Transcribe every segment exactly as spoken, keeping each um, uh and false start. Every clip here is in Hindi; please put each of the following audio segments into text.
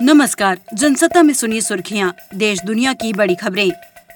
नमस्कार, जनसत्ता में सुनिए सुर्खियां, देश दुनिया की बड़ी खबरें।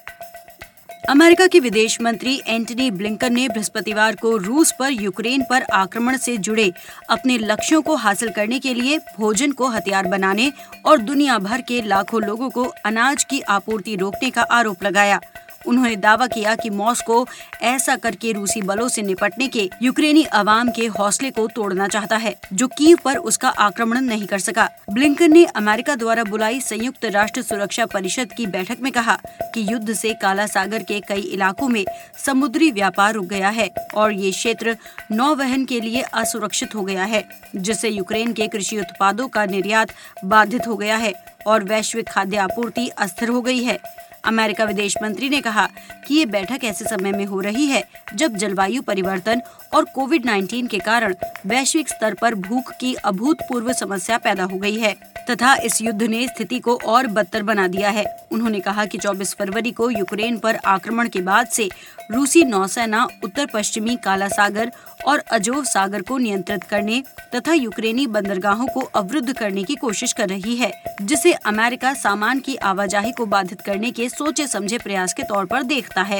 अमेरिका के विदेश मंत्री एंटनी ब्लिंकन ने बृहस्पतिवार को रूस पर यूक्रेन पर आक्रमण से जुड़े अपने लक्ष्यों को हासिल करने के लिए भोजन को हथियार बनाने और दुनिया भर के लाखों लोगों को अनाज की आपूर्ति रोकने का आरोप लगाया। उन्होंने दावा किया कि मॉस्को ऐसा करके रूसी बलों से निपटने के यूक्रेनी अवाम के हौसले को तोड़ना चाहता है, जो कीव पर उसका आक्रमण नहीं कर सका। ब्लिंकन ने अमेरिका द्वारा बुलाई संयुक्त राष्ट्र सुरक्षा परिषद की बैठक में कहा कि युद्ध से काला सागर के कई इलाकों में समुद्री व्यापार रुक गया है और ये क्षेत्र नौवहन के लिए असुरक्षित हो गया है, जिससे यूक्रेन के कृषि उत्पादों का निर्यात बाधित हो गया है और वैश्विक खाद्य आपूर्ति अस्थिर हो गई है। अमेरिका विदेश मंत्री ने कहा कि ये बैठक ऐसे समय में हो रही है जब जलवायु परिवर्तन और कोविड उन्नीस के कारण वैश्विक स्तर पर भूख की अभूतपूर्व समस्या पैदा हो गई है तथा इस युद्ध ने स्थिति को और बदतर बना दिया है। उन्होंने कहा कि चौबीस फरवरी को यूक्रेन पर आक्रमण के बाद से रूसी नौसेना उत्तर पश्चिमी काला सागर और अजोव सागर को नियंत्रित करने तथा यूक्रेनी बंदरगाहों को अवरुद्ध करने की कोशिश कर रही है, जिसे अमेरिका सामान की आवाजाही को बाधित करने के सोचे समझे प्रयास के तौर पर देखता है।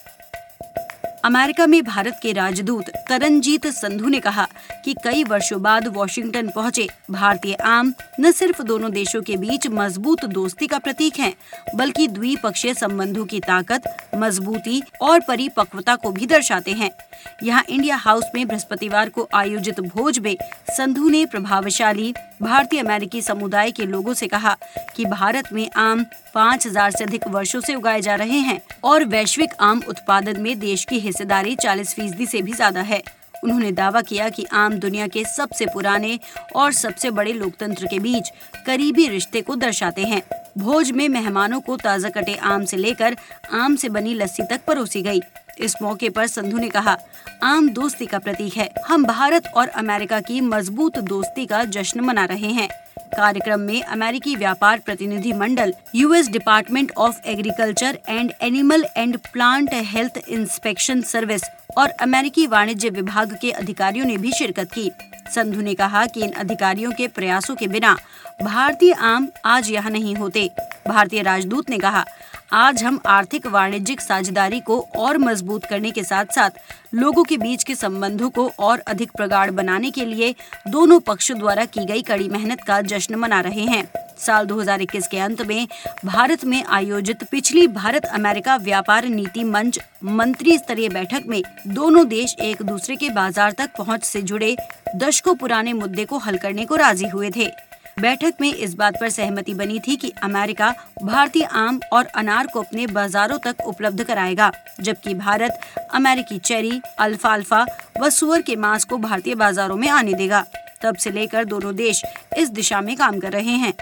अमेरिका में भारत के राजदूत तरनजीत संधू ने कहा कि कई वर्षों बाद वॉशिंगटन पहुंचे भारतीय आम न सिर्फ दोनों देशों के बीच मजबूत दोस्ती का प्रतीक हैं, बल्कि द्विपक्षीय संबंधों की ताकत, मजबूती और परिपक्वता को भी दर्शाते हैं। यहाँ इंडिया हाउस में बृहस्पतिवार को आयोजित भोज में संधू ने प्रभावशाली भारतीय अमेरिकी समुदाय के लोगों से कहा कि भारत में आम पाँच हज़ार से अधिक वर्षों से उगाए जा रहे हैं और वैश्विक आम उत्पादन में देश की हिस्सेदारी चालीस फीसदी से भी ज्यादा है। उन्होंने दावा किया कि आम दुनिया के सबसे पुराने और सबसे बड़े लोकतंत्र के बीच करीबी रिश्ते को दर्शाते हैं। भोज में मेहमानों को ताजा कटे आम से लेकर आम से बनी लस्सी तक परोसी गई। इस मौके पर संधू ने कहा, आम दोस्ती का प्रतीक है। हम भारत और अमेरिका की मजबूत दोस्ती का जश्न मना रहे हैं। कार्यक्रम में अमेरिकी व्यापार प्रतिनिधि मंडल, US Department of Agriculture and Animal and Plant Health Inspection Service और अमेरिकी वाणिज्य विभाग के अधिकारियों ने भी शिरकत की। संधू ने कहा कि इन अधिकारियों के प्रयासों के बिना भारतीय आम आज यहाँ नहीं होते। भारतीय राजदूत ने कहा, आज हम आर्थिक वाणिज्यिक साझेदारी को और मजबूत करने के साथ साथ लोगों के बीच के संबंधों को और अधिक प्रगाढ़ बनाने के लिए दोनों पक्षों द्वारा की गई कड़ी मेहनत का जश्न मना रहे हैं। साल दो हज़ार इक्कीस के अंत में भारत में आयोजित पिछली भारत अमेरिका व्यापार नीति मंच मंत्री स्तरीय बैठक में दोनों देश एक दूसरे के बाजार तक पहुंच से जुड़े दशकों पुराने मुद्दे को हल करने को राजी हुए थे। बैठक में इस बात पर सहमति बनी थी कि अमेरिका भारतीय आम और अनार को अपने बाजारों तक उपलब्ध कराएगा, जबकि भारत अमेरिकी चेरी, अल्फाल्फा व सुअर के मांस को भारतीय बाजारों में आने देगा। तब से लेकर दोनों देश इस दिशा में काम कर रहे हैं।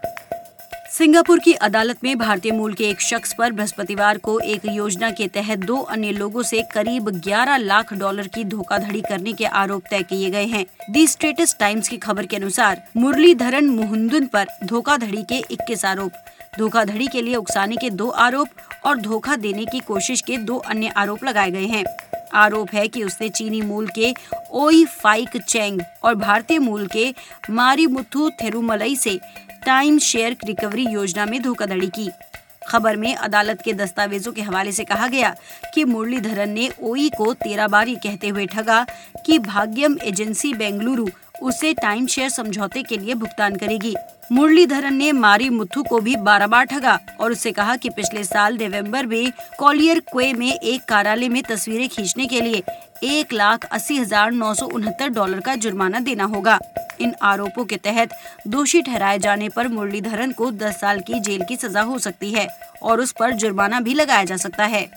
सिंगापुर की अदालत में भारतीय मूल के एक शख्स पर बृहस्पतिवार को एक योजना के तहत दो अन्य लोगों से करीब ग्यारह लाख डॉलर की धोखाधड़ी करने के आरोप तय किए गए हैं। दी स्टेटस टाइम्स की खबर के अनुसार मुरलीधरन मुहुंदन पर धोखाधड़ी के इक्कीस आरोप, धोखाधड़ी के लिए उकसाने के दो आरोप और धोखा देने की कोशिश के दो अन्य आरोप लगाए गए हैं। आरोप है कि उसने चीनी मूल के ओई फाइक चेंग और भारतीय मूल के मारीमुथु थिरुमलई से टाइम शेयर रिकवरी योजना में धोखाधड़ी की। खबर में अदालत के दस्तावेजों के हवाले से कहा गया कि मुरलीधरन ने ओई को तेरह बार ये कहते हुए ठगा कि भाग्यम एजेंसी बेंगलुरु उसे टाइम शेयर समझौते के लिए भुगतान करेगी। मुरलीधरन ने मारीमुथु को भी बारह बार ठगा और उससे कहा कि पिछले साल नवंबर में कॉलियर क्वे में एक कार्यालय में तस्वीरें खींचने के लिए एक लाख अस्सी हजार नौ सौ उनहत्तर डॉलर का जुर्माना देना होगा। इन आरोपों के तहत दोषी ठहराए जाने पर मुरलीधरन को दस साल की जेल की सजा हो सकती है और उस पर जुर्माना भी लगाया जा सकता है।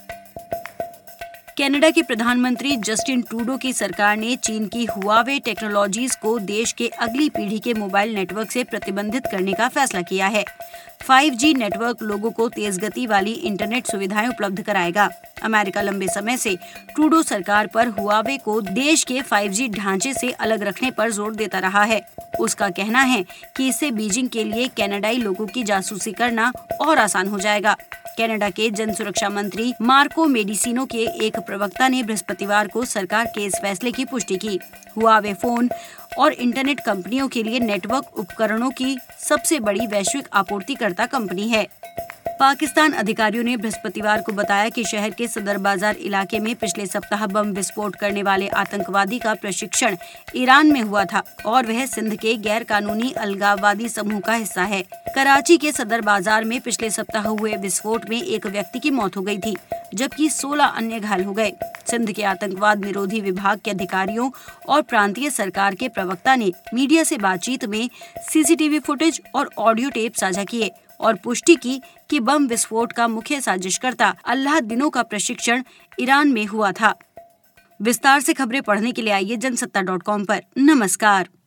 कनाडा के प्रधानमंत्री जस्टिन ट्रूडो की सरकार ने चीन की हुआवे टेक्नोलॉजीज को देश के अगली पीढ़ी के मोबाइल नेटवर्क से प्रतिबंधित करने का फैसला किया है। फाइव जी नेटवर्क लोगों को तेज गति वाली इंटरनेट सुविधाएं उपलब्ध कराएगा। अमेरिका लंबे समय से ट्रूडो सरकार पर हुआवे को देश के फाइव जी ढांचे से अलग रखने पर जोर देता रहा है। उसका कहना है कि इससे बीजिंग के लिए कनाडाई लोगों की जासूसी करना और आसान हो जाएगा। कनाडा के जन सुरक्षा मंत्री मार्को मेडिसिनो के एक प्रवक्ता ने बृहस्पतिवार को सरकार के इस फैसले की पुष्टि की। हुआवे फोन और इंटरनेट कंपनियों के लिए नेटवर्क उपकरणों की सबसे बड़ी वैश्विक आपूर्तिकर्ता कंपनी है। पाकिस्तान अधिकारियों ने बृहस्पतिवार को बताया कि शहर के सदर बाजार इलाके में पिछले सप्ताह बम विस्फोट करने वाले आतंकवादी का प्रशिक्षण ईरान में हुआ था और वह सिंध के गैर कानूनी अलगाववादी समूह का हिस्सा है। कराची के सदर बाजार में पिछले सप्ताह हुए विस्फोट में एक व्यक्ति की मौत हो गई थी, जबकि सोलह अन्य घायल हो गए। सिंध के आतंकवाद विरोधी विभाग के अधिकारियों और प्रांतीय सरकार के प्रवक्ता ने मीडिया से बातचीत में सीसीटीवी फुटेज और ऑडियो टेप साझा किए और पुष्टि की कि बम विस्फोट का मुख्य साजिशकर्ता अल्लाह दिनों का प्रशिक्षण ईरान में हुआ था। विस्तार से खबरें पढ़ने के लिए आइए जनसत्ता डॉट कॉम पर। नमस्कार।